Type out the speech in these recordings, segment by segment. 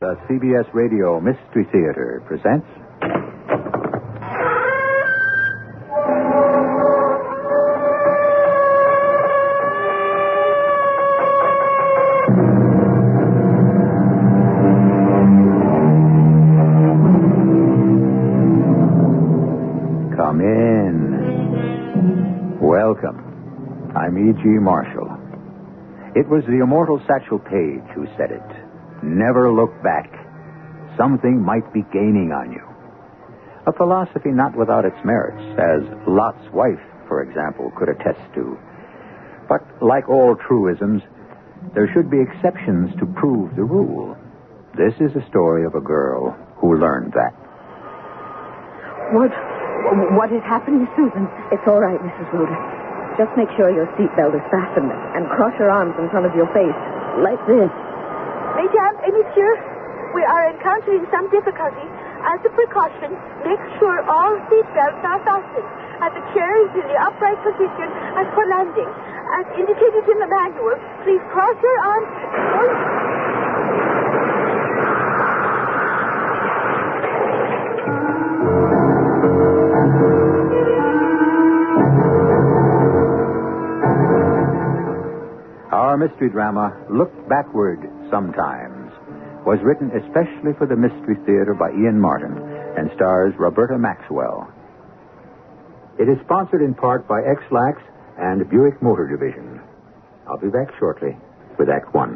The CBS Radio Mystery Theater presents... Come in. Welcome. I'm E.G. Marshall. It was the immortal Satchel Paige who said it. Never look back. Something might be gaining on you. A philosophy not without its merits, as Lot's wife, for example, could attest to. But like all truisms, there should be exceptions to prove the rule. This is a story of a girl who learned that. What is happening, Susan? It's all right, Mrs. Rhoda. Just make sure your seatbelt is fastened and cross your arms in front of your face, like this. Mesdames et messieurs, we are encountering some difficulty. As a precaution, make sure all seatbelts are fastened and the chair is in the upright position as for landing. As indicated in the manual, please cross your arms. Our mystery drama, Look Backward Sometimes, was written especially for the Mystery Theater by Ian Martin and stars Roberta Maxwell. It is sponsored in part by X-Lax and Buick Motor Division. I'll be back shortly with Act One.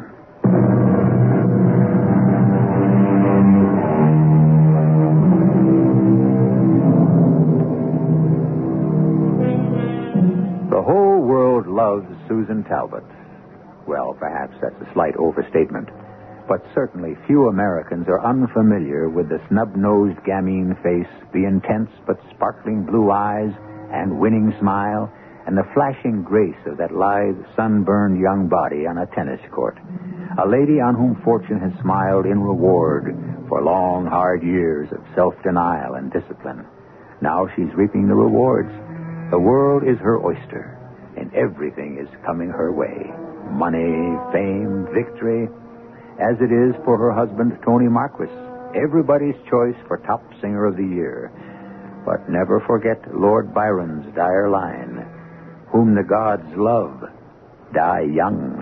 The whole world loves Susan Talbot. Well, perhaps that's a slight overstatement. But certainly few Americans are unfamiliar with the snub-nosed gamine face, the intense but sparkling blue eyes and winning smile, and the flashing grace of that lithe, sunburned young body on a tennis court. A lady on whom fortune has smiled in reward for long, hard years of self-denial and discipline. Now she's reaping the rewards. The world is her oyster, and everything is coming her way. Money, fame, victory, as it is for her husband, Tony Marquis, everybody's choice for top singer of the year. But never forget Lord Byron's dire line, whom the gods love, die young.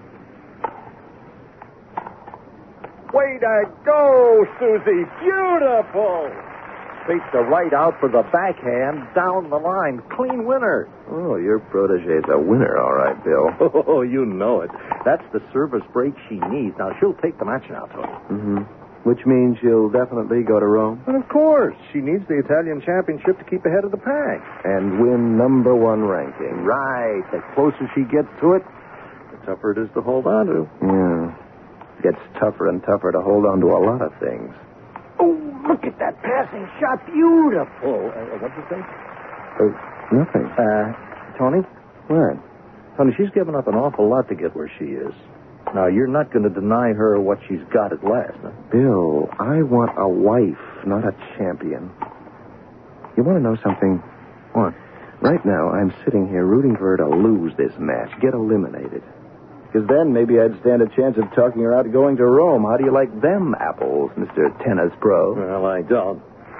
Way to go, Susie. Beautiful. Takes the right out for the backhand, down the line. Clean winner. Oh, your protege's a winner, all right, Bill. Oh, you know it. That's the service break she needs. Now, she'll take the match now, Tony. Mm-hmm. Which means she'll definitely go to Rome? And of course. She needs the Italian championship to keep ahead of the pack. And win number one ranking. Right. The closer she gets to it, the tougher it is to hold on to. Yeah. Gets tougher and tougher to hold on to a lot of things. Oh, look at that passing shot. Beautiful. What'd you say? Nothing. Tony? What? Tony, she's given up an awful lot to get where she is. Now, you're not going to deny her what she's got at last, huh? Bill, I want a wife, not a champion. You want to know something? What? Right now, I'm sitting here rooting for her to lose this match, get eliminated. Because then maybe I'd stand a chance of talking her out of going to Rome. How do you like them apples, Mr. Tennis Pro? Well, I don't.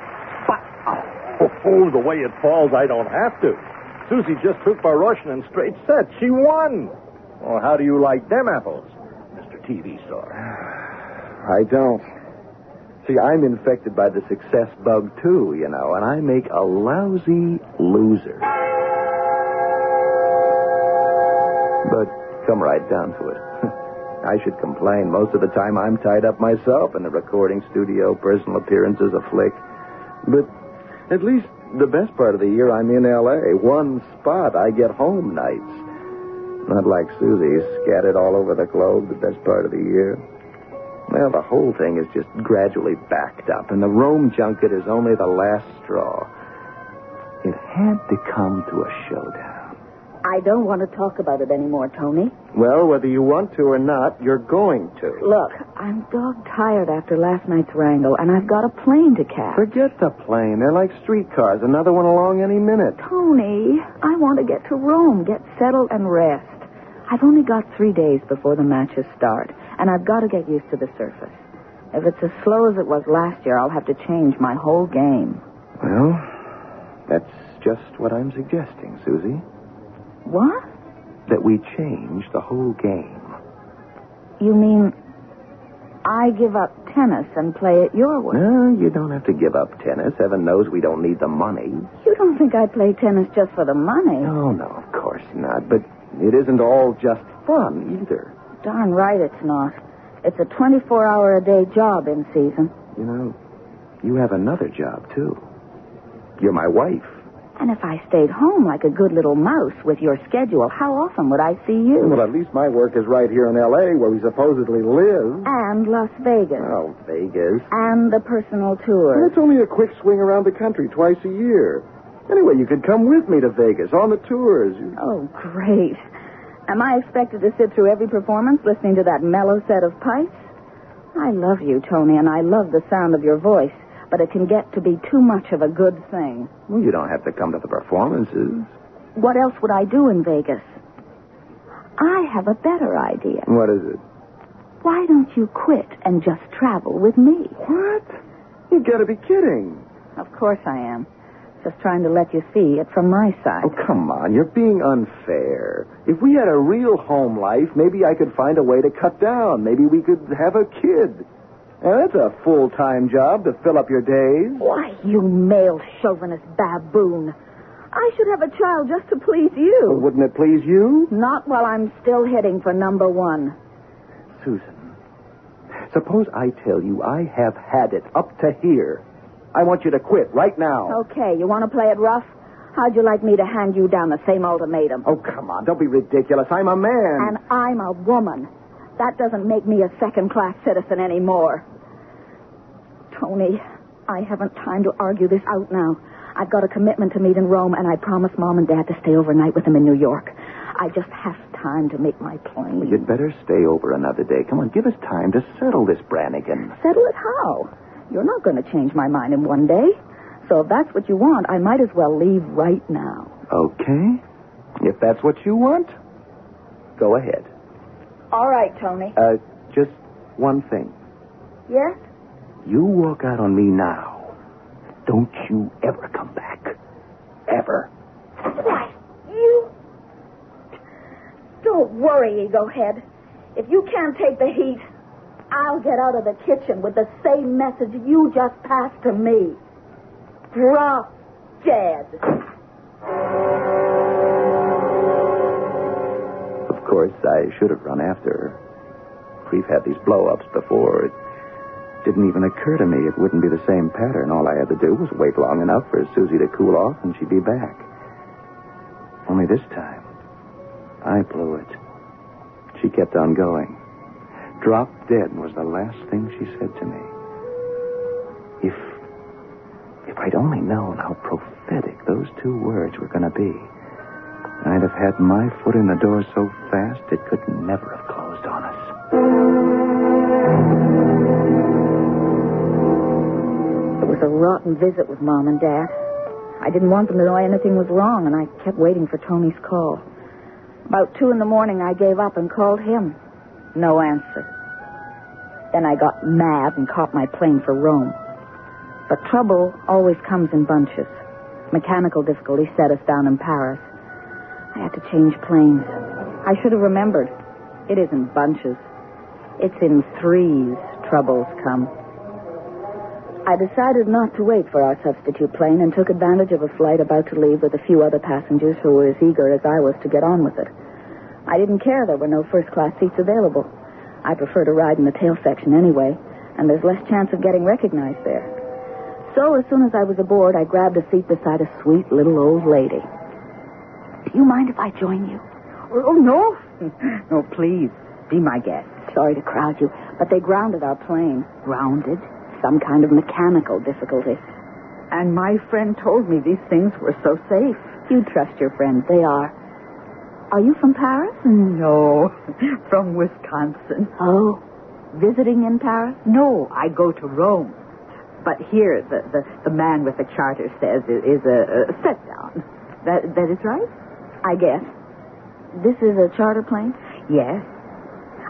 Oh, the way it falls, I don't have to. Susie just took Baroshin in straight sets. She won. Well, how do you like them apples, Mr. TV star? I don't. See, I'm infected by the success bug, too, you know, and I make a lousy loser. But come right down to it. I should complain. Most of the time I'm tied up myself in the recording studio, personal appearances, a flick. But at least the best part of the year I'm in L.A. One spot. I get home nights. Not like Susie, scattered all over the globe the best part of the year. Well, the whole thing is just gradually backed up, and the Rome junket is only the last straw. It had to come to a showdown. I don't want to talk about it anymore, Tony. Well, whether you want to or not, you're going to. Look, I'm dog-tired after last night's wrangle, and I've got a plane to catch. Forget the plane. They're like streetcars. Another one along any minute. Tony, I want to get to Rome, get settled and rest. I've only got 3 days before the matches start, and I've got to get used to the surface. If it's as slow as it was last year, I'll have to change my whole game. Well, that's just what I'm suggesting, Susie. What? That we change the whole game. You mean I give up tennis and play it your way? No, you don't have to give up tennis. Heaven knows we don't need the money. You don't think I play tennis just for the money? No, of course not. But it isn't all just fun either. Darn right it's not. It's a 24-hour-a-day job in season. You know, you have another job, too. You're my wife. And if I stayed home like a good little mouse with your schedule, how often would I see you? Well, at least my work is right here in L.A., where we supposedly live. And Las Vegas. Oh, Vegas. And the personal Well, tour. it's only a quick swing around the country twice a year. Anyway, you could come with me to Vegas on the tours. Oh, great. Am I expected to sit through every performance listening to that mellow set of pipes? I love you, Tony, and I love the sound of your voice, but it can get to be too much of a good thing. Well, you don't have to come to the performances. What else would I do in Vegas? I have a better idea. What is it? Why don't you quit and just travel with me? What? You gotta be kidding. Of course I am. Just trying to let you see it from my side. Oh, come on. You're being unfair. If we had a real home life, maybe I could find a way to cut down. Maybe we could have a kid. Now, that's a full-time job to fill up your days. Why, you male chauvinist baboon. I should have a child just to please you. Well, wouldn't it please you? Not while I'm still hitting for number one. Susan, suppose I tell you I have had it up to here. I want you to quit right now. Okay, you want to play it rough? How'd you like me to hand you down the same ultimatum? Oh, come on. Don't be ridiculous. I'm a man. And I'm a woman. That doesn't make me a second-class citizen anymore. Tony, I haven't time to argue this out now. I've got a commitment to meet in Rome, and I promised Mom and Dad to stay overnight with them in New York. I just have time to make my plane. Well, you'd better stay over another day. Come on, give us time to settle this, Brannigan. Settle it how? You're not going to change my mind in one day. So if that's what you want, I might as well leave right now. Okay. If that's what you want, go ahead. All right, Tony. Just one thing. Yes? You walk out on me now. Don't you ever come back. Ever. Why, you... Don't worry, Egohead. If you can't take the heat, I'll get out of the kitchen with the same message you just passed to me. Drop dead. Of course, I should have run after her. We've had these blow-ups before. It didn't even occur to me it wouldn't be the same pattern. All I had to do was wait long enough for Susie to cool off, and she'd be back. Only this time, I blew it. She kept on going. Drop dead was the last thing she said to me. If I'd only known how prophetic those two words were going to be, I'd have had my foot in the door so fast it could never have closed on us. It was a rotten visit with Mom and Dad. I didn't want them to know anything was wrong, and I kept waiting for Tony's call. About 2 a.m, I gave up and called him. No answer. Then I got mad and caught my plane for Rome. But trouble always comes in bunches. Mechanical difficulty set us down in Paris. I had to change planes. I should have remembered. It isn't bunches. It's in threes troubles come. I decided not to wait for our substitute plane and took advantage of a flight about to leave with a few other passengers who were as eager as I was to get on with it. I didn't care there were no first-class seats available. I prefer to ride in the tail section anyway, and there's less chance of getting recognized there. So as soon as I was aboard, I grabbed a seat beside a sweet little old lady. Do you mind if I join you? Oh, no. No, please. Be my guest. Sorry to crowd you, but they grounded our plane. Grounded? Some kind of mechanical difficulty. And my friend told me these things were so safe. You trust your friends. They are. Are you from Paris? No, from Wisconsin. Oh, visiting in Paris? No, I go to Rome. But here, the man with the charter says it is a set-down. That is right? I guess. This is a charter plane? Yes.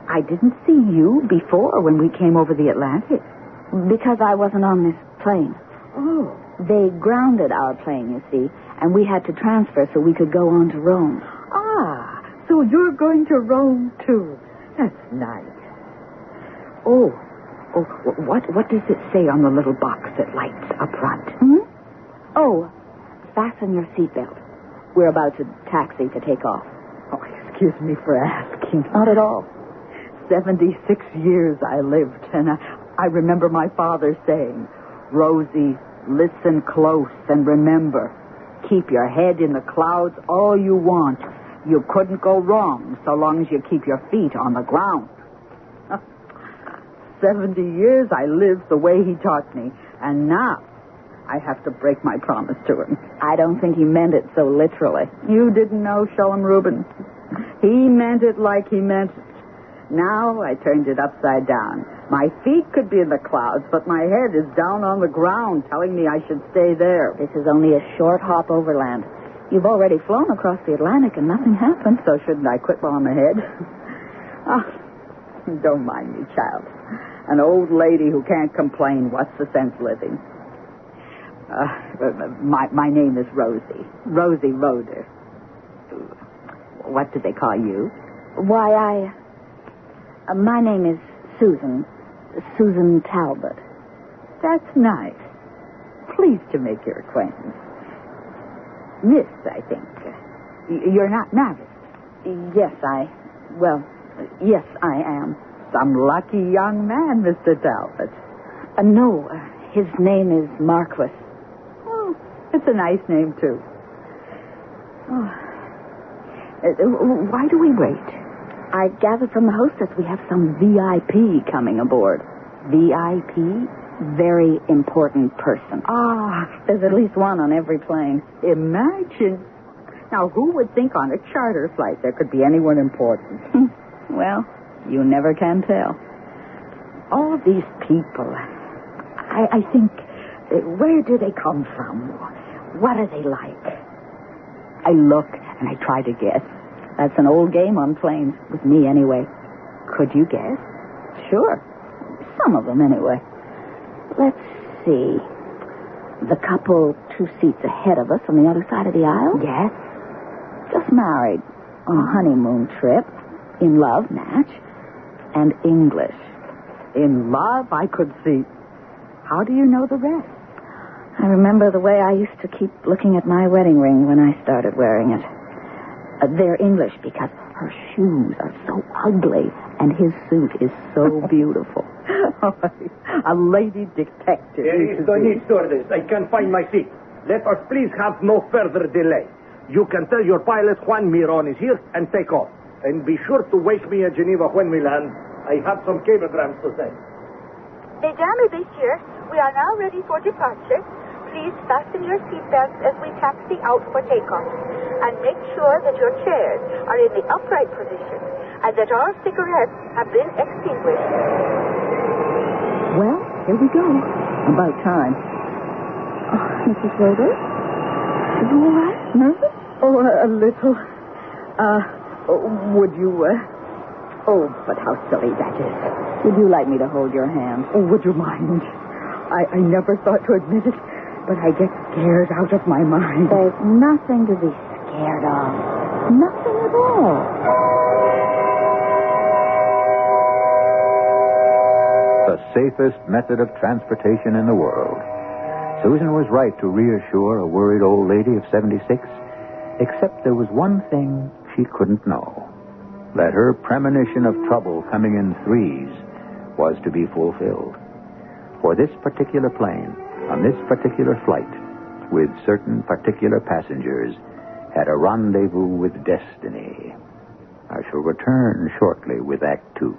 I didn't see you before when we came over the Atlantic. Because I wasn't on this plane. Oh. They grounded our plane, you see, and we had to transfer so we could go on to Rome. Ah, so you're going to Rome, too. That's nice. Oh, what does it say on the little box that lights up front? Oh, fasten your seatbelt. We're about to taxi to take off. Oh, excuse me for asking. Not at all. 76 years I lived, and I remember my father saying, Rosie, listen close and remember, keep your head in the clouds all you want. You couldn't go wrong so long as you keep your feet on the ground. 70 years I lived the way he taught me, and now I have to break my promise to him. I don't think he meant it so literally. You didn't know, Shalom Rubin. He meant it like he meant it. Now I turned it upside down. My feet could be in the clouds, but my head is down on the ground, telling me I should stay there. This is only a short hop overland. You've already flown across the Atlantic and nothing happened. So shouldn't I quit while I'm ahead? Don't mind me, child. An old lady who can't complain. What's the sense living? My name is Rosie. Rosie Roder. What do they call you? Why, my name is Susan. Susan Talbot. That's nice. Pleased to make your acquaintance. Miss, I think. You're not Mavis. Yes, I am. Some lucky young man, Mr. Talbot. No, his name is Marquis. Oh, it's a nice name, too. Why do we wait? I gathered from the hostess we have some VIP coming aboard. VIP? Very important person. There's at least one on every plane. Imagine. Now, who would think on a charter flight there could be anyone important? Well, you never can tell. All these people, I think, where do they come from? What are they like? I look and I try to guess. That's an old game on planes, with me anyway. Could you guess? Sure. Some of them, anyway. Let's see. The couple 2 seats ahead of us on the other side of the aisle? Yes. Just married. On a honeymoon trip. In love, match. And English. In love, I could see. How do you know the rest? I remember the way I used to keep looking at my wedding ring when I started wearing it. They're English because her shoes are so ugly and his suit is so beautiful. A lady detective. There is no need, stewardess. I can't find my seat. Let us please have no further delay. You can tell your pilot Juan Miron is here and take off. And be sure to wake me at Geneva when we land. I have some cablegrams to send. Mesdames et messieurs, we are now ready for departure. Please fasten your seatbelts as we taxi out for takeoff. And make sure that your chairs are in the upright position and that all cigarettes have been extinguished. Well, here we go. About time. Mrs. Roder? Are you all right? Nervous? Oh, a little. Would you, Oh, but how silly that is. Would you like me to hold your hand? Oh, would you mind? I never thought to admit it, but I get scared out of my mind. There's nothing to be scared of. Nothing at all. The safest method of transportation in the world. Susan was right to reassure a worried old lady of 76, except there was one thing she couldn't know. That her premonition of trouble coming in threes was to be fulfilled. For this particular plane, on this particular flight, with certain particular passengers, had a rendezvous with destiny. I shall return shortly with Act 2.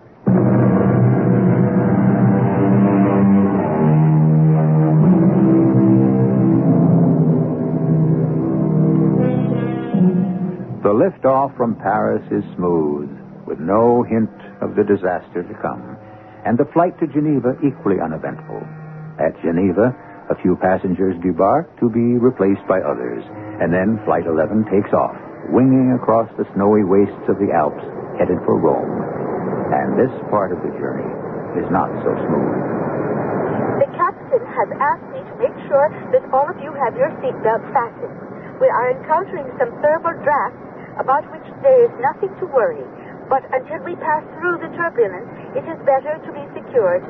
The liftoff from Paris is smooth, with no hint of the disaster to come, and the flight to Geneva equally uneventful. At Geneva, a few passengers debark to be replaced by others, and then Flight 11 takes off, winging across the snowy wastes of the Alps, headed for Rome. And this part of the journey is not so smooth. The captain has asked me to make sure that all of you have your seatbelts fastened. We are encountering some thermal drafts about which there is nothing to worry. But until we pass through the turbulence, it is better to be secured.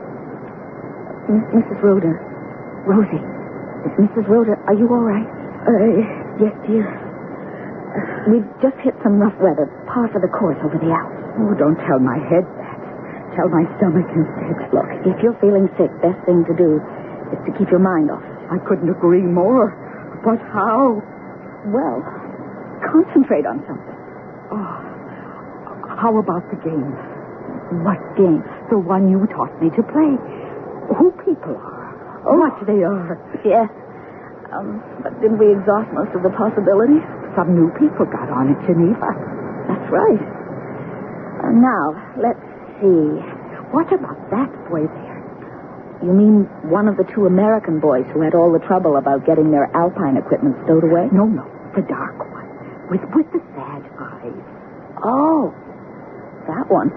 Mrs. Rhoda. Rosie. Mrs. Rhoda, are you all right? Yes, dear. We've just hit some rough weather, par for the course over the Alps. Oh, don't tell my head that. Tell my stomach instead. Look, if you're feeling sick, best thing to do is to keep your mind off it. I couldn't agree more. But how? Well, concentrate on something. Oh, how about the game? What game? The one you taught me to play. Who people are. What they are. Yes. But didn't we exhaust most of the possibilities? Some new people got on at Geneva. That's right. Now, let's see. What about that boy there? You mean one of the two American boys who had all the trouble about getting their Alpine equipment stowed away? No, the dark one. With the sad eyes. Oh, that one.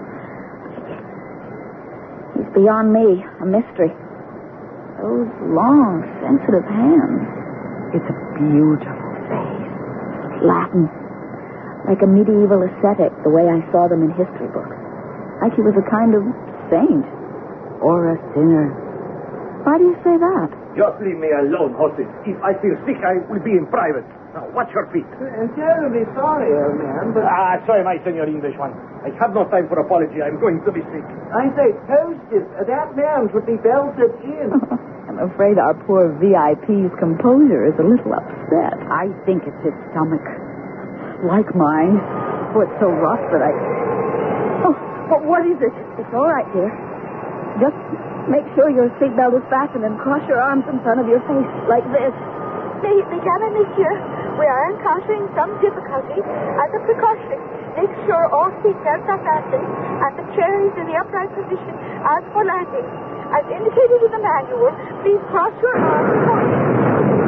He's beyond me, a mystery. Those long, sensitive hands. It's a beautiful face. Latin. Like a medieval ascetic, the way I saw them in history books. Like he was a kind of saint. Or a sinner. Why do you say that? Just leave me alone, hostess. If I feel sick, I will be in private. Now, watch your feet. I'm terribly sorry, old man, but... Sorry, my senor English one. I have no time for apology. I'm going to be sick. I say, hostess, that man should be belted in. I'm afraid our poor VIP's composure is a little upset. I think it's his stomach. Like mine. Oh, it's so rough that I... Oh, but what is it? It's all right, dear. Just make sure your seatbelt is fastened and cross your arms in front of your face, like this. Madame, monsieur, we are encountering some difficulty. As a precaution, make sure all seatbelts are fastened and the chair is in the upright position as for landing. As indicated in the manual, please cross your arms forward.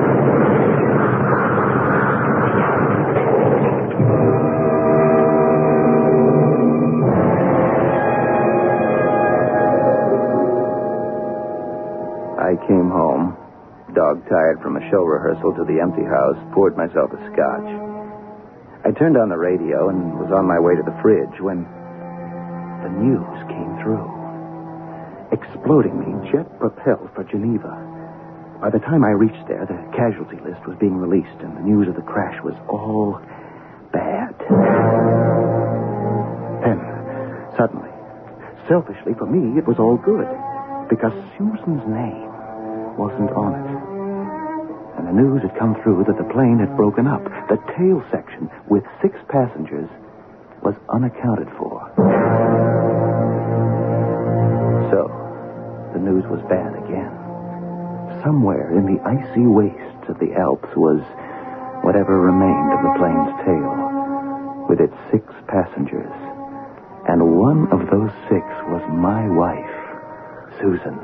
I came home, dog-tired from a show rehearsal, to the empty house, poured myself a scotch. I turned on the radio and was on my way to the fridge when the news came through. Explodingly jet-propelled for Geneva. By the time I reached there, the casualty list was being released, and the news of the crash was all bad. Then, suddenly, selfishly for me, it was all good, because Susan's name wasn't on it. And the news had come through that the plane had broken up. The tail section, with 6 passengers, was unaccounted for. So, the news was bad again. Somewhere in the icy wastes of the Alps was whatever remained of the plane's tail, with its 6 passengers. And one of those 6 was my wife, Susan.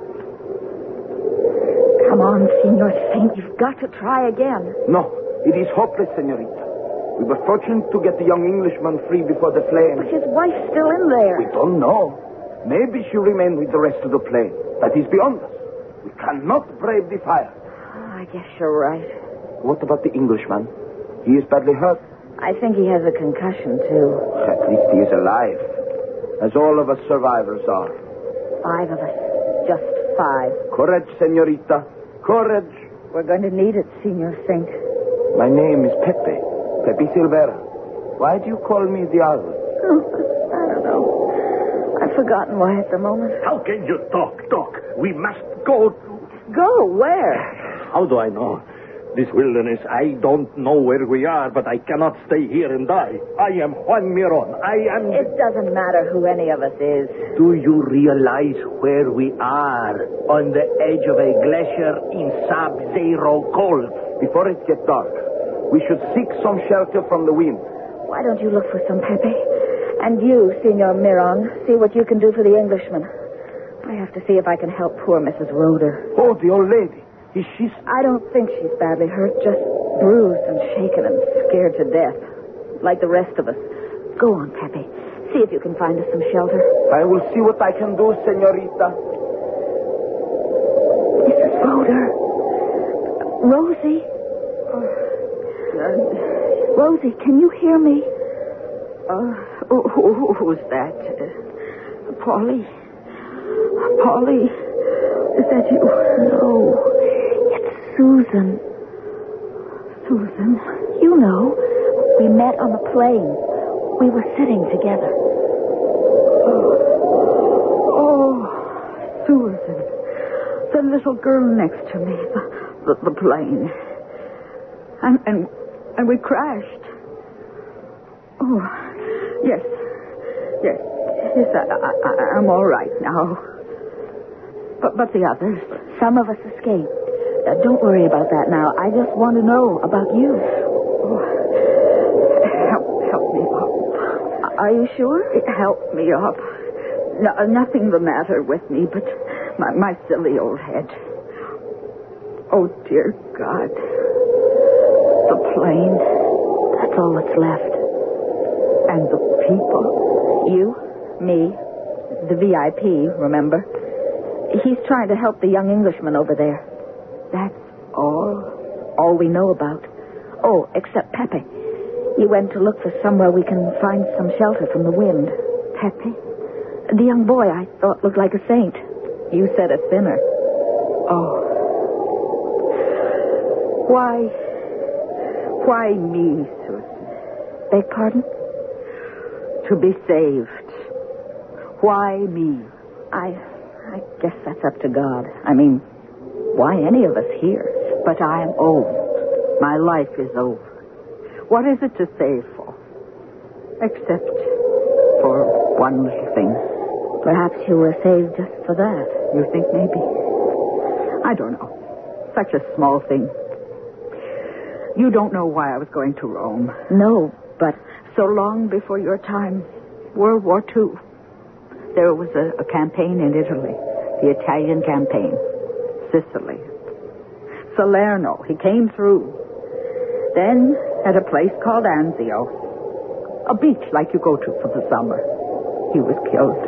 Come on, Senor Saint. You've got to try again. No, it is hopeless, senorita. We were fortunate to get the young Englishman free before the plane. But his wife's still in there. We don't know. Maybe she remained with the rest of the plane. That is beyond us. We cannot brave the fire. Oh, I guess you're right. What about the Englishman? He is badly hurt. I think he has a concussion, too. At least he is alive. As all of us survivors are. 5 of us. Just 5. Courage, senorita. Courage. We're going to need it, Senor Saint. My name is Pepe. Pepe Silvera. Why do you call me the owl? Oh, I don't know. I've forgotten why at the moment. How can you talk? We must go to... Go? Where? How do I know? This wilderness, I don't know where we are, but I cannot stay here and die. I am Juan Miron. It doesn't matter who any of us is. Do you realize where we are? On the edge of a glacier in sub-zero cold. Before it gets dark, we should seek some shelter from the wind. Why don't you look for some, Pepe? And you, Senor Miron, see what you can do for the Englishman. I have to see if I can help poor Mrs. Rhoda. Oh, the old lady. Is she... I don't think she's badly hurt, just bruised and shaken and scared to death, like the rest of us. Go on, Pepe. See if you can find us some shelter. I will see what I can do, senorita. Mrs. Roder. Rosie. Rosie, can you hear me? Who's that? Polly. Polly. Is that you? No. It's Susan. Susan? You know. We met on the plane. We were sitting together. Oh, Susan. The little girl next to me. The plane. And we crashed. Oh, yes. Yes, I'm all right now. But the others? Some of us escaped. Don't worry about that now. I just want to know about you. Oh, help me up. Are you sure? Help me up. Nothing the matter with me, but my silly old head. Oh, dear God. The plane. That's all that's left. And the people. You, me, the VIP, remember? He's trying to help the young Englishman over there. That's all we know about. Oh, except Pepe. He went to look for somewhere we can find some shelter from the wind. Pepe? The young boy I thought looked like a saint. You said a sinner. Oh. Why me, Susan? Beg pardon? To be saved. Why me? I guess that's up to God. I mean, why any of us here? But I am old. My life is over. What is it to save for? Except for one little thing. Perhaps you were saved just for that. You think maybe? I don't know. Such a small thing. You don't know why I was going to Rome. No, but so long before your time, World War II, there was a campaign in Italy, the Italian campaign, Sicily. Salerno, he came through. Then at a place called Anzio, a beach like you go to for the summer, he was killed.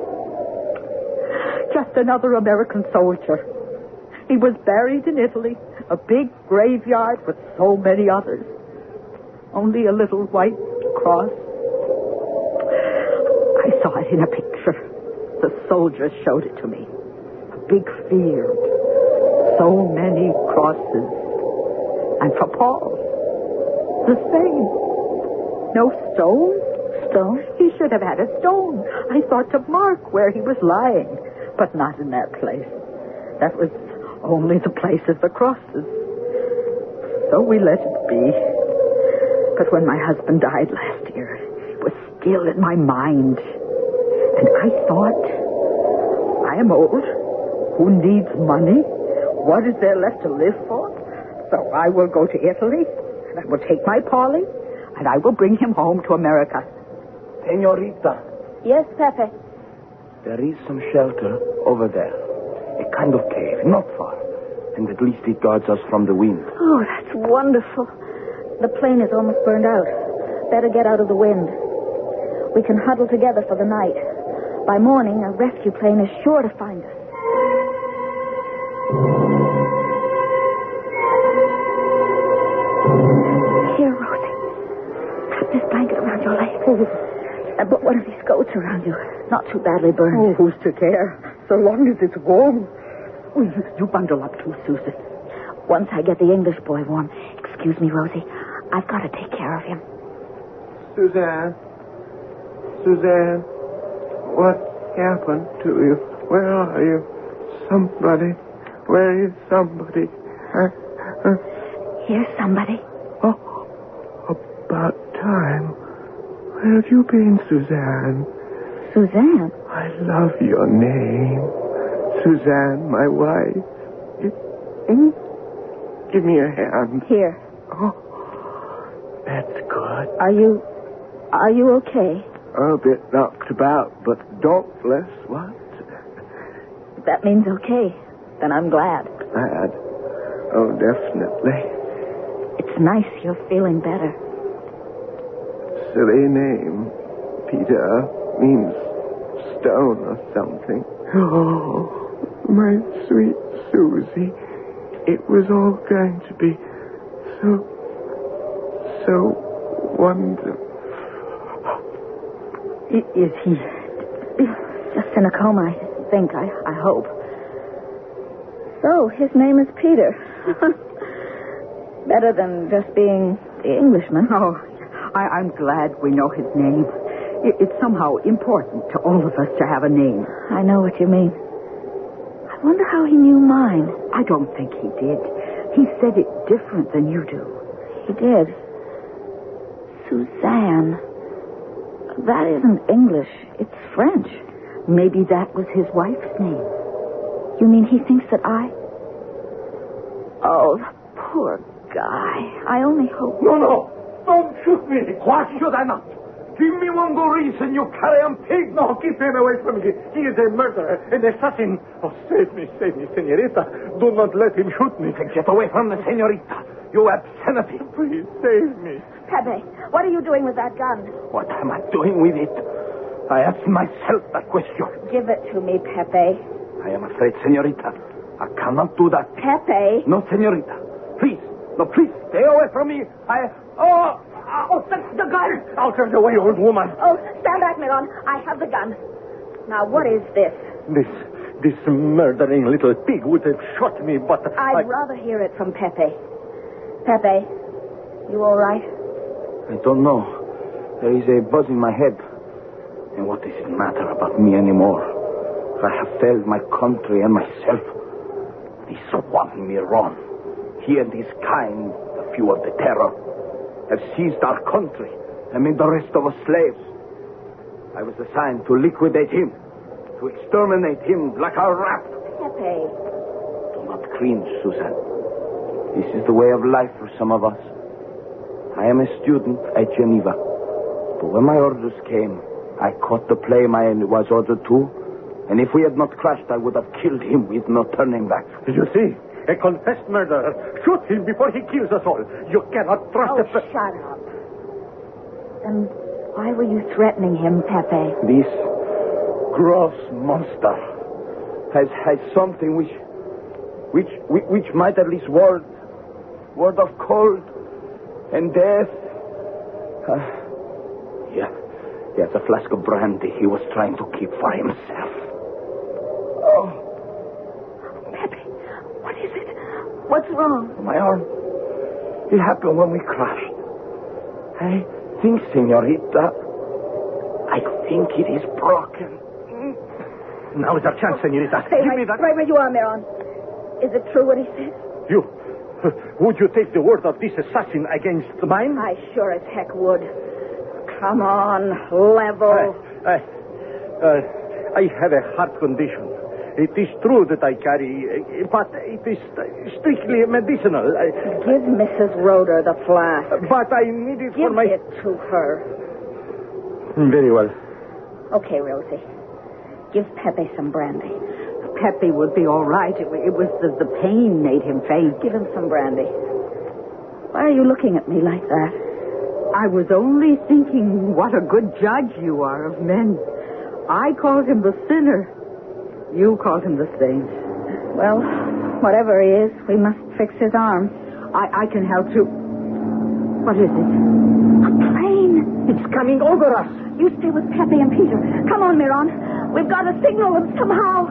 Just another American soldier. He was buried in Italy, a big graveyard with so many others. Only a little white cross. I saw it in a picture. The soldiers showed it to me. A big field. So many crosses. And for Paul, the same. No stone? Stone? He should have had a stone. I thought to mark where he was lying, but not in that place. That was only the place of the crosses. So we let it be. But when my husband died last year, it was still in my mind. And I thought, I am old. Who needs money? What is there left to live for? So I will go to Italy, and I will take my Polly, and I will bring him home to America. Senorita. Yes, Pepe. There is some shelter over there. A kind of cave, not far. And at least it guards us from the wind. Oh, that's wonderful. The plane is almost burned out. Better get out of the wind. We can huddle together for the night. By morning, a rescue plane is sure to find us. Here, Rosie. Wrap this blanket around your legs. And put one of these coats around you. Not too badly burned. Oh, who's to care? So long as it's warm. Oh, you bundle up too, Susan. Once I get the English boy warm. Excuse me, Rosie. I've got to take care of him. Suzanne? Suzanne? What happened to you? Where are you? Somebody. Where is somebody? Here's somebody. Oh, about time. Where have you been, Suzanne? Suzanne? I love your name. Suzanne, my wife. Give me a hand. Here. Oh, that's good. Are you okay? A bit knocked about, but dauntless. What? That means okay. Then I'm glad. Glad? Oh, definitely. It's nice you're feeling better. Silly name, Peter. means stone or something. Oh, my sweet Susie. It was all going to be so wonderful. Is he just in a coma, I think, I hope. So, his name is Peter. Better than just being the Englishman. Oh, I'm glad we know his name. It's somehow important to all of us to have a name. I know what you mean. I wonder how he knew mine. I don't think he did. He said it different than you do. He did. Suzanne. That isn't English. It's French. Maybe that was his wife's name. You mean he thinks that I... Oh, the poor guy. I only hope... No. Don't shoot me. Why should I not? Give me one good reason, you carrion pig. No, keep him away from me. He is a murderer, an assassin. Oh, save me, senorita. Do not let him shoot me. Get away from the senorita. You obscenity. Please, save me. Pepe, what are you doing with that gun? What am I doing with it? I ask myself that question. Give it to me, Pepe. I am afraid, senorita. I cannot do that. Pepe. No, senorita. Please. No, please. Stay away from me. Oh, the gun. Out of the way, old woman. Oh, stand back, Miron. I have the gun. Now, what is this? This murdering little pig would have shot me, but... I'd rather hear it from Pepe. Pepe, you all right? I don't know. There is a buzz in my head. And what does it matter about me anymore? I have failed my country and myself. This one Miron, he and his kind, a few of the terror, have seized our country and made the rest of us slaves. I was assigned to liquidate him, to exterminate him like a rat. Pepe. Do not cringe, Susan. This is the way of life for some of us. I am a student at Geneva, but when my orders came, I caught the plane I was ordered to, and if we had not crashed, I would have killed him with no turning back. You see? A confessed murderer. Shoot him before he kills us all. You cannot trust shut up. Then why were you threatening him, Pepe? This gross monster has something which might at least ward of cold and death. He has a flask of brandy he was trying to keep for himself. Oh. Pepe, what is it? What's wrong? My arm. It happened when we crashed. I think, senorita, it is broken. Now is our chance, senorita. Stay Give me that. right where you are, Miron. Is it true what he said? Would you take the word of this assassin against mine? I sure as heck would. Come on, level. I have a heart condition. It is true that I carry, but it is strictly medicinal. Give Mrs. Roeder the flask. But I need it for my... Give it to her. Very well. Okay, Rosie. Give Pepe some brandy. Pepe would be all right. It was the pain made him faint. Give him some brandy. Why are you looking at me like that? I was only thinking what a good judge you are of men. I called him the sinner. You called him the saint. Well, whatever he is, we must fix his arm. I can help you. What is it? A plane. It's coming over us. You stay with Pepe and Peter. Come on, Miron. We've got to signal them somehow.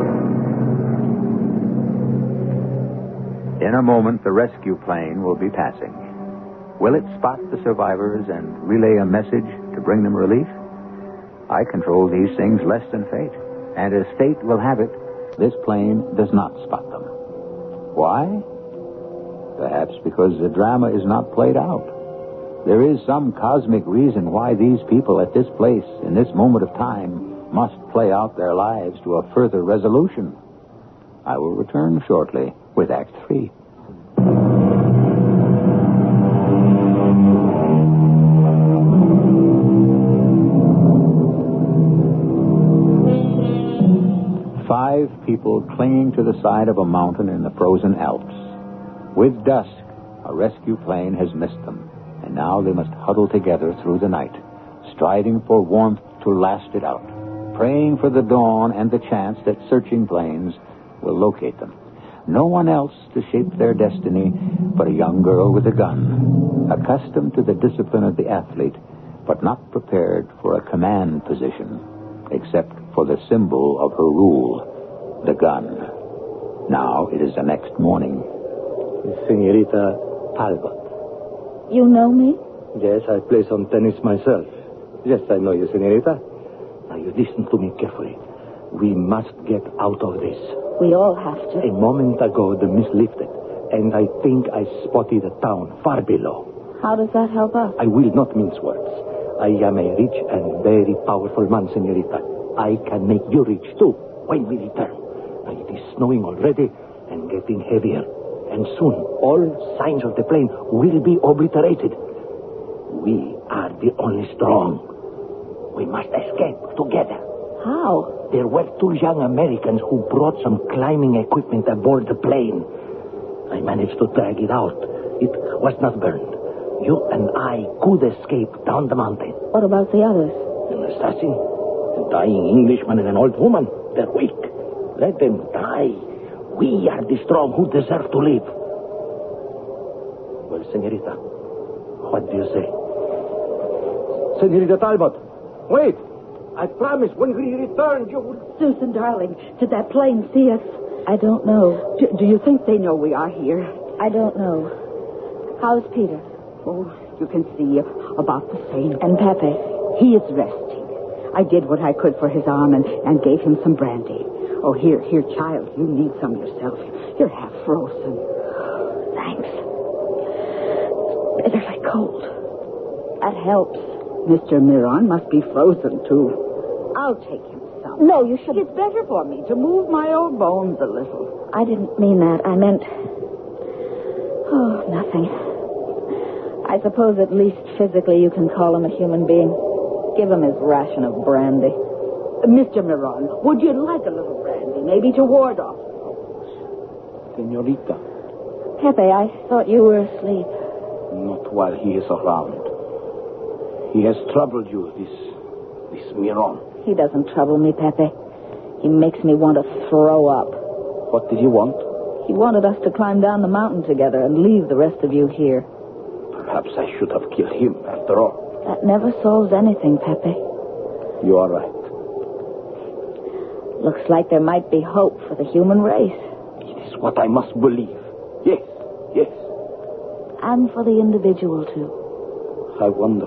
In a moment, the rescue plane will be passing. Will it spot the survivors and relay a message to bring them relief? I control these things less than fate. And as fate will have it, this plane does not spot them. Why? Perhaps because the drama is not played out. There is some cosmic reason why these people at this place, in this moment of time, must play out their lives to a further resolution. I will return shortly with Act 3. Five people clinging to the side of a mountain in the frozen Alps. With dusk, a rescue plane has missed them, and now they must huddle together through the night, striving for warmth to last it out, praying for the dawn and the chance that searching planes will locate them. No one else to shape their destiny but a young girl with a gun, accustomed to the discipline of the athlete, but not prepared for a command position, except for the symbol of her rule, the gun. Now it is the next morning. Senorita Talbot. You know me? Yes, I play some tennis myself. Yes, I know you, senorita. Now, you listen to me carefully. We must get out of this. We all have to. A moment ago, the mist lifted, and I think I spotted a town far below. How does that help us? I will not mince words. I am a rich and very powerful man, senorita. I can make you rich, too, when we return. Now, it is snowing already and getting heavier. And soon, all signs of the plane will be obliterated. We are the only strong. We must escape together. How? There were 2 young Americans who brought some climbing equipment aboard the plane. I managed to drag it out. It was not burned. You and I could escape down the mountain. What about the others? An assassin, a dying Englishman, and an old woman. They're weak. Let them die. We are the strong who deserve to live. Well, senorita, what do you say? Senorita Talbot, wait. I promise when we return, you will... Susan, darling, did that plane see us? I don't know. Do you think they know we are here? I don't know. How's Peter? Oh, you can see about the same. And Pepe? He is resting. I did what I could for his arm and gave him some brandy. Oh, here, child, you need some yourself. You're half frozen. Thanks. They're like cold. That helps. Mr. Miron must be frozen, too. I'll take him some. No, you shouldn't. It's better for me to move my old bones a little. I didn't mean that. I meant... Oh, nothing. I suppose at least physically you can call him a human being. Give him his ration of brandy. Mr. Miron, would you like a little brandy, maybe to ward off? Senorita. Pepe, I thought you were asleep. Not while he is around. He has troubled you, this Miron. He doesn't trouble me, Pepe. He makes me want to throw up. What did he want? He wanted us to climb down the mountain together and leave the rest of you here. Perhaps I should have killed him, after all. That never solves anything, Pepe. You are right. Looks like there might be hope for the human race. It is what I must believe. Yes. And for the individual, too. I wonder.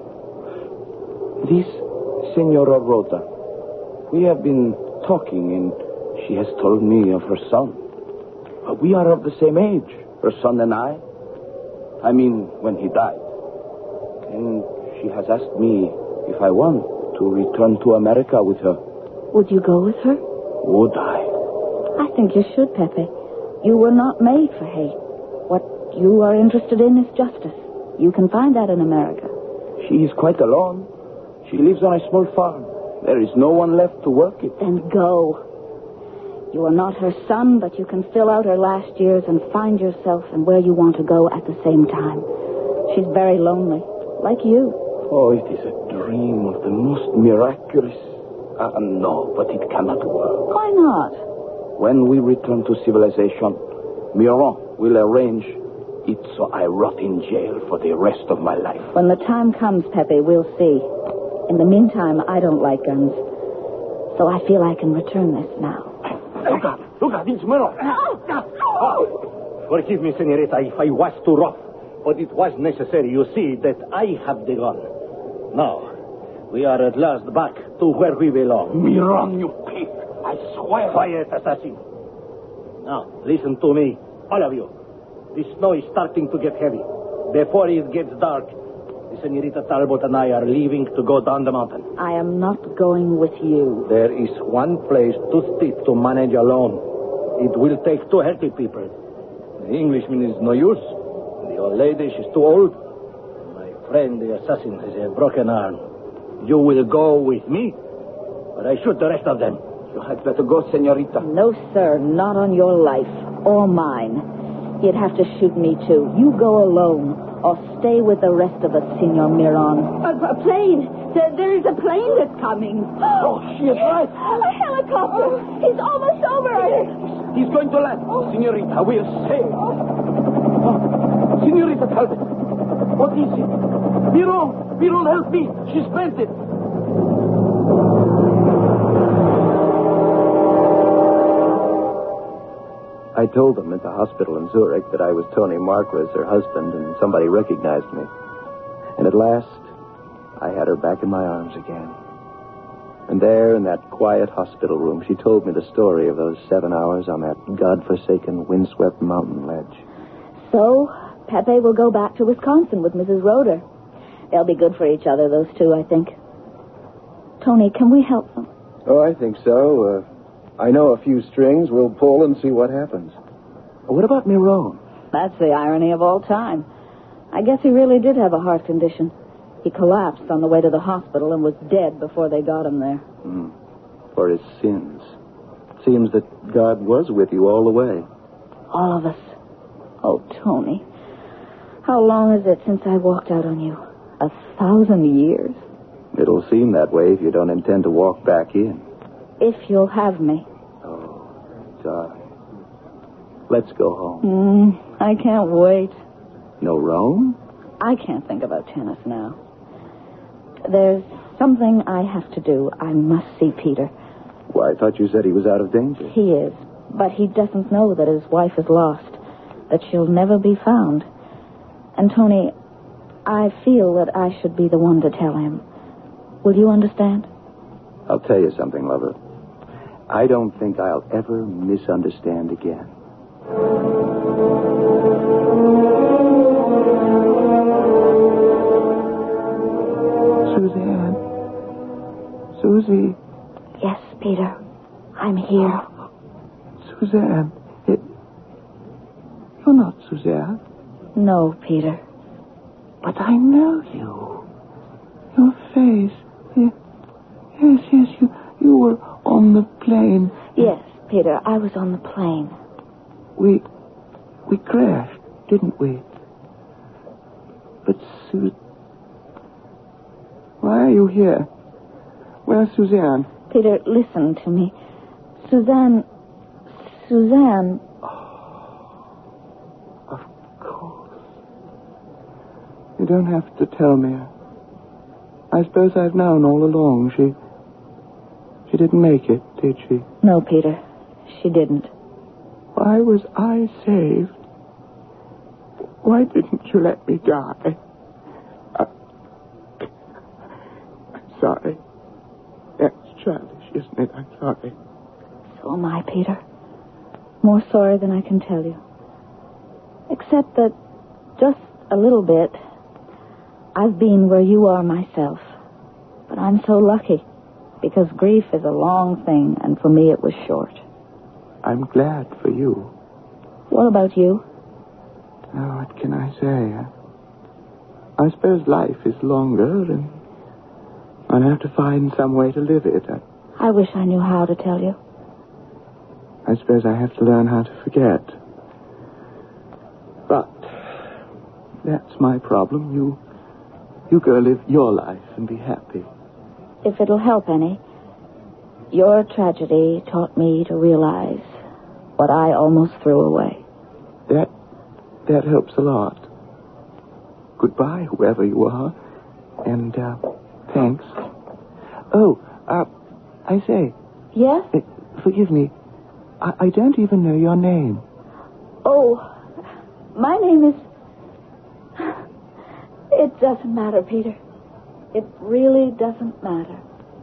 This Senora Rhoda, we have been talking, and she has told me of her son. We are of the same age, her son and I. I mean, when he died. And she has asked me if I want to return to America with her. Would you go with her? Would I? I think you should, Pepe. You were not made for hate. What you are interested in is justice. You can find that in America. She is quite alone. She lives on a small farm. There is no one left to work it. Then go. You are not her son, but you can fill out her last years and find yourself and where you want to go at the same time. She's very lonely, like you. Oh, it is a dream of the most miraculous... no, but it cannot work. Why not? When we return to civilization, Miron will arrange it so I rot in jail for the rest of my life. When the time comes, Pepe, we'll see. In the meantime, I don't like guns. So I feel I can return this now. Look at it's Miron. Forgive me, senorita, if I was too rough. But it was necessary, you see, that I have the gun. Now, we are at last back to where we belong. Miron, you pig. I swear. Quiet, assassin. Now, listen to me, all of you. The snow is starting to get heavy. Before it gets dark, the Senorita Talbot and I are leaving to go down the mountain. I am not going with you. There is one place too steep to manage alone. It will take 2 healthy people. The Englishman is no use. The old lady, she's too old. My friend, the assassin, has a broken arm. You will go with me, or I shoot the rest of them. You had better go, senorita. No, sir, not on your life or mine. You'd have to shoot me, too. You go alone, or stay with the rest of us, Senor Miron. A plane! There is a plane that's coming. Oh, she is right. A helicopter. He's almost over us. He's going to land. Senorita, we're safe. Oh, Senorita Talbot, what is it? Miron, help me. She's fainted. I told them at the hospital in Zurich that I was Tony Marquez, her husband, and somebody recognized me. And at last, I had her back in my arms again. And there, in that quiet hospital room, she told me the story of those 7 hours on that godforsaken, windswept mountain ledge. So, Pepe will go back to Wisconsin with Mrs. Roeder. They'll be good for each other, those two, I think. Tony, can we help them? Oh, I think so. I know a few strings. We'll pull and see what happens. What about Miron? That's the irony of all time. I guess he really did have a heart condition. He collapsed on the way to the hospital and was dead before they got him there. For his sins. Seems that God was with you all the way. All of us. Oh, Tony. How long is it since I walked out on you? 1,000 years? It'll seem that way if you don't intend to walk back in. If you'll have me. Oh, darling. Let's go home. I can't wait. No Rome? I can't think about tennis now. There's something I have to do. I must see Peter. Why, I thought you said he was out of danger. He is, but he doesn't know that his wife is lost, that she'll never be found. And, Tony, I feel that I should be the one to tell him. Will you understand? I'll tell you something, lover. I don't think I'll ever misunderstand again. Suzanne. Susie. Yes, Peter. I'm here. Suzanne. You're not Suzanne. No, Peter. But I know you. Your face. Yes, you were on the plane. Yes, Peter, I was on the plane. We crashed, didn't we? But why are you here? Where's Suzanne? Peter, listen to me. Suzanne... Of course. You don't have to tell me. I suppose I've known all along. She didn't make it, did she? No, Peter. She didn't. Why was I saved? Why didn't you let me die? I'm sorry. That's childish, isn't it? I'm sorry. So am I, Peter. More sorry than I can tell you. Except that, just a little bit, I've been where you are myself. But I'm so lucky, because grief is a long thing, and for me it was short. I'm glad for you. What about you? Oh, what can I say? I suppose life is longer, and I'll have to find some way to live it. I wish I knew how to tell you. I suppose I have to learn how to forget. But that's my problem. You go live your life and be happy. If it'll help any, your tragedy taught me to realize what I almost threw away. That helps a lot. Goodbye, whoever you are. And, thanks. Oh, I say. Yes? Forgive me. I don't even know your name. Oh, my name is... It doesn't matter, Peter. It really doesn't matter.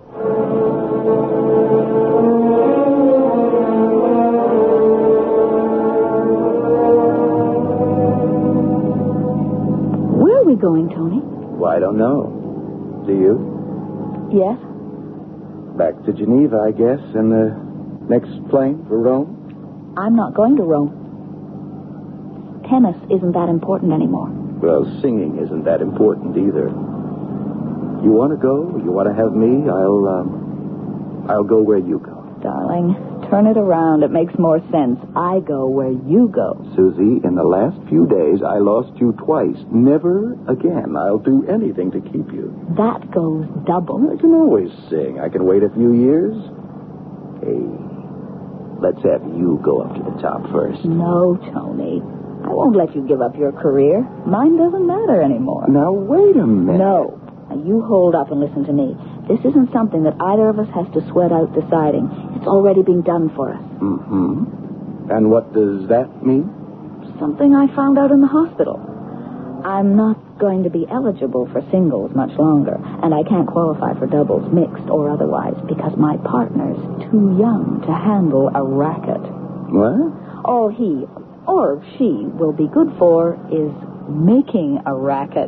Where are we going, Tony? Well, I don't know. Do you? Yes. Back to Geneva, I guess, and the next plane for Rome? I'm not going to Rome. Tennis isn't that important anymore. Well, singing isn't that important either. You want to go? You want to have me? I'll go where you go. Darling, Turn it around. It makes more sense. I go where you go. Susie, in the last few days, I lost you twice. Never again. I'll do anything to keep you. That goes double. I can always sing. I can wait a few years. Hey, let's have you go up to the top first. No, Tony. I won't let you give up your career. Mine doesn't matter anymore. Now, wait a minute. No. Now, you hold up and listen to me. This isn't something that either of us has to sweat out deciding. It's already being done for us. Mm-hmm. And what does that mean? Something I found out in the hospital. I'm not going to be eligible for singles much longer, and I can't qualify for doubles, mixed or otherwise, because my partner's too young to handle a racket. What? All he or she will be good for is making a racket.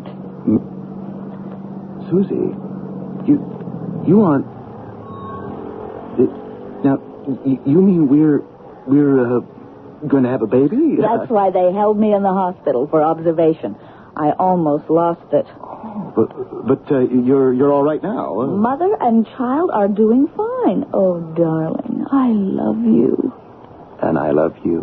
Susie, you aren't... Now, you mean we're going to have a baby? That's why they held me in the hospital for observation. I almost lost it. Oh, but you're all right now. Mother and child are doing fine. Oh, darling, I love you. And I love you.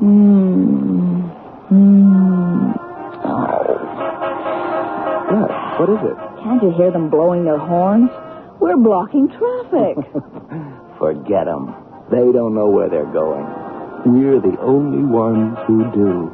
Oh. What is it? Can't you hear them blowing their horns? We're blocking traffic. Forget them. They don't know where they're going. We're the only ones who do.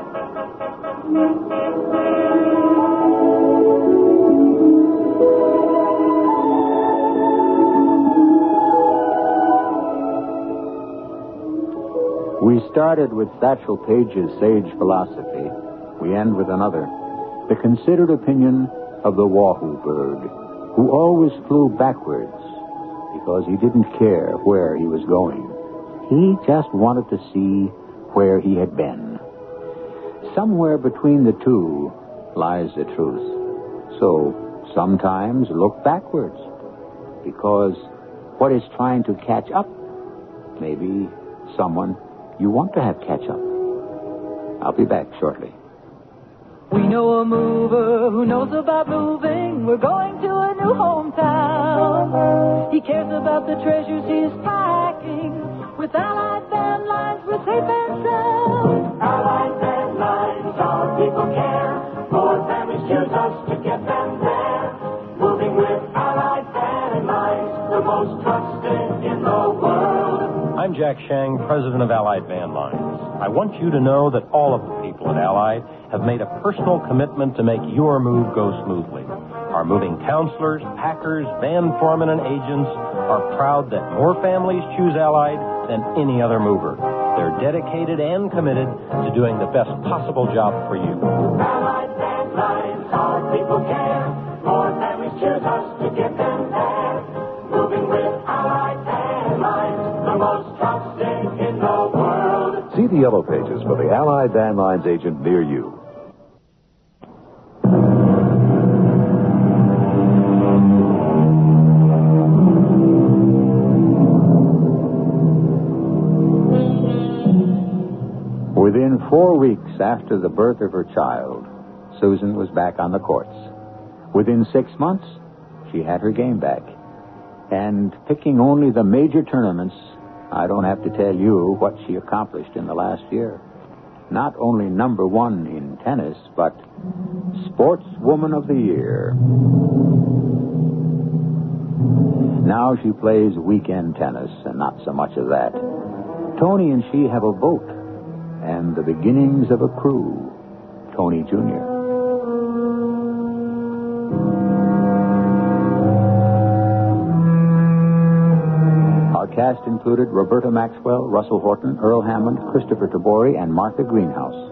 We started with Satchel Paige's sage philosophy. We end with another. The considered opinion of the wahoo bird, who always flew backwards because he didn't care where he was going. He just wanted to see where he had been. Somewhere between the two lies the truth. So sometimes look backwards, because what is trying to catch up may be someone you want to have catch up. I'll be back shortly. We know a mover who knows about moving. We're going to a new hometown. He cares about the treasures he's packing. With Allied Van Lines, we're safe and sound. Allied Van Lines, our people care. More families choose us to get them there. Moving with Allied Van Lines, the most trusted in the world. I'm Jack Shang, president of Allied Van Lines. I want you to know that all of the people at Allied have made a personal commitment to make your move go smoothly. Our moving counselors, packers, van foremen, and agents are proud that more families choose Allied than any other mover. They're dedicated and committed to doing the best possible job for you. Allied Van Lines, our people care. More families choose us to get them there. Moving with Allied Van Lines, the most trusted in the world. See the yellow pages for the Allied Van Lines agent near you. Within 4 weeks after the birth of her child, Susan was back on the courts. Within 6 months, she had her game back. And picking only the major tournaments, I don't have to tell you what she accomplished in the last year. Not only number one in tennis, but Sportswoman of the Year. Now she plays weekend tennis, and not so much of that. Tony and she have a boat, and the beginnings of a crew. Tony Jr. Our cast included Roberta Maxwell, Russell Horton, Earl Hammond, Christopher Tabori, and Martha Greenhouse.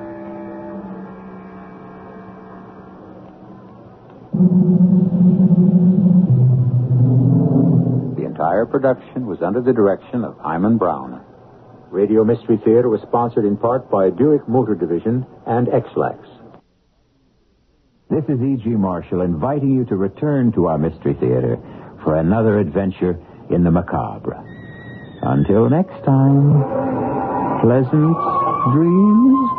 The entire production was under the direction of Hyman Brown. Radio Mystery Theater was sponsored in part by Buick Motor Division and X-Lax. This is E.G. Marshall inviting you to return to our Mystery Theater for another adventure in the macabre. Until next time, pleasant dreams.